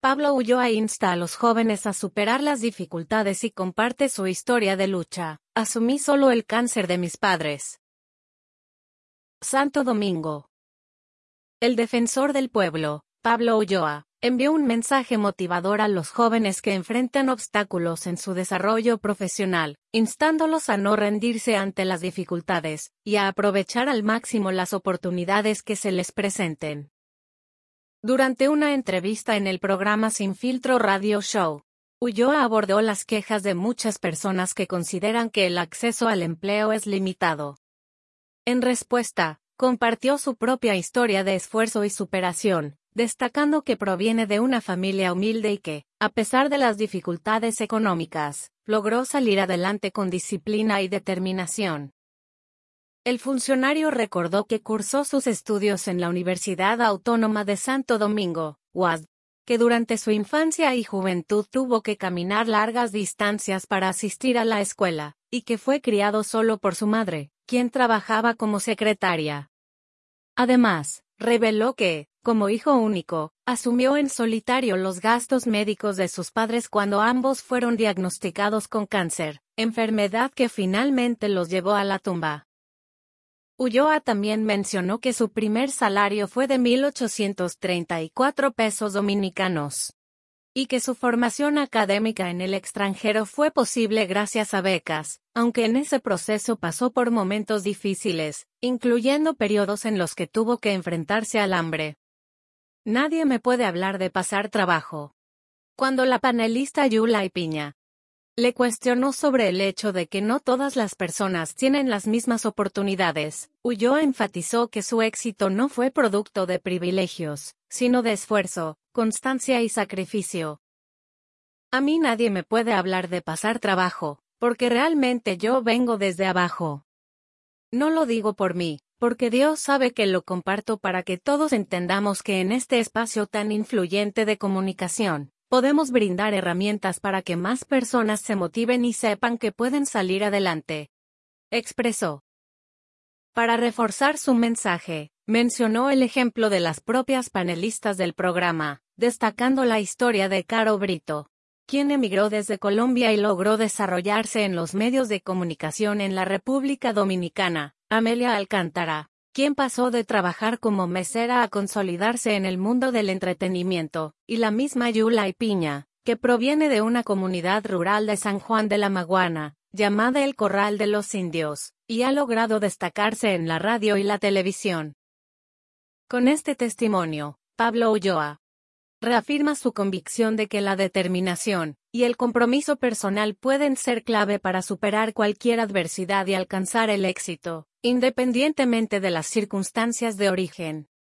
Pablo Ulloa insta a los jóvenes a superar las dificultades y comparte su historia de lucha. Asumí solo el cáncer de mis padres. Santo Domingo. El defensor del pueblo, Pablo Ulloa, envió un mensaje motivador a los jóvenes que enfrentan obstáculos en su desarrollo profesional, instándolos a no rendirse ante las dificultades, y a aprovechar al máximo las oportunidades que se les presenten. Durante una entrevista en el programa Sin Filtro Radio Show, Ulloa abordó las quejas de muchas personas que consideran que el acceso al empleo es limitado. En respuesta, compartió su propia historia de esfuerzo y superación, destacando que proviene de una familia humilde y que, a pesar de las dificultades económicas, logró salir adelante con disciplina y determinación. El funcionario recordó que cursó sus estudios en la Universidad Autónoma de Santo Domingo, UASD, que durante su infancia y juventud tuvo que caminar largas distancias para asistir a la escuela, y que fue criado solo por su madre, quien trabajaba como secretaria. Además, reveló que, como hijo único, asumió en solitario los gastos médicos de sus padres cuando ambos fueron diagnosticados con cáncer, enfermedad que finalmente los llevó a la tumba. Ulloa también mencionó que su primer salario fue de 1,834 pesos dominicanos. Y que su formación académica en el extranjero fue posible gracias a becas, aunque en ese proceso pasó por momentos difíciles, incluyendo periodos en los que tuvo que enfrentarse al hambre. Nadie me puede hablar de pasar trabajo. Cuando la panelista Yulay Piña le cuestionó sobre el hecho de que no todas las personas tienen las mismas oportunidades, Ulloa enfatizó que su éxito no fue producto de privilegios, sino de esfuerzo, constancia y sacrificio. A mí nadie me puede hablar de pasar trabajo, porque realmente yo vengo desde abajo. No lo digo por mí, porque Dios sabe que lo comparto para que todos entendamos que en este espacio tan influyente de comunicación, podemos brindar herramientas para que más personas se motiven y sepan que pueden salir adelante, expresó. Para reforzar su mensaje, mencionó el ejemplo de las propias panelistas del programa, destacando la historia de Caro Brito, quien emigró desde Colombia y logró desarrollarse en los medios de comunicación en la República Dominicana, Amelia Alcántara, quien pasó de trabajar como mesera a consolidarse en el mundo del entretenimiento, y la misma Yulay Piña, que proviene de una comunidad rural de San Juan de la Maguana, llamada El Corral de los Indios, y ha logrado destacarse en la radio y la televisión. Con este testimonio, Pablo Ulloa reafirma su convicción de que la determinación y el compromiso personal pueden ser clave para superar cualquier adversidad y alcanzar el éxito, independientemente de las circunstancias de origen.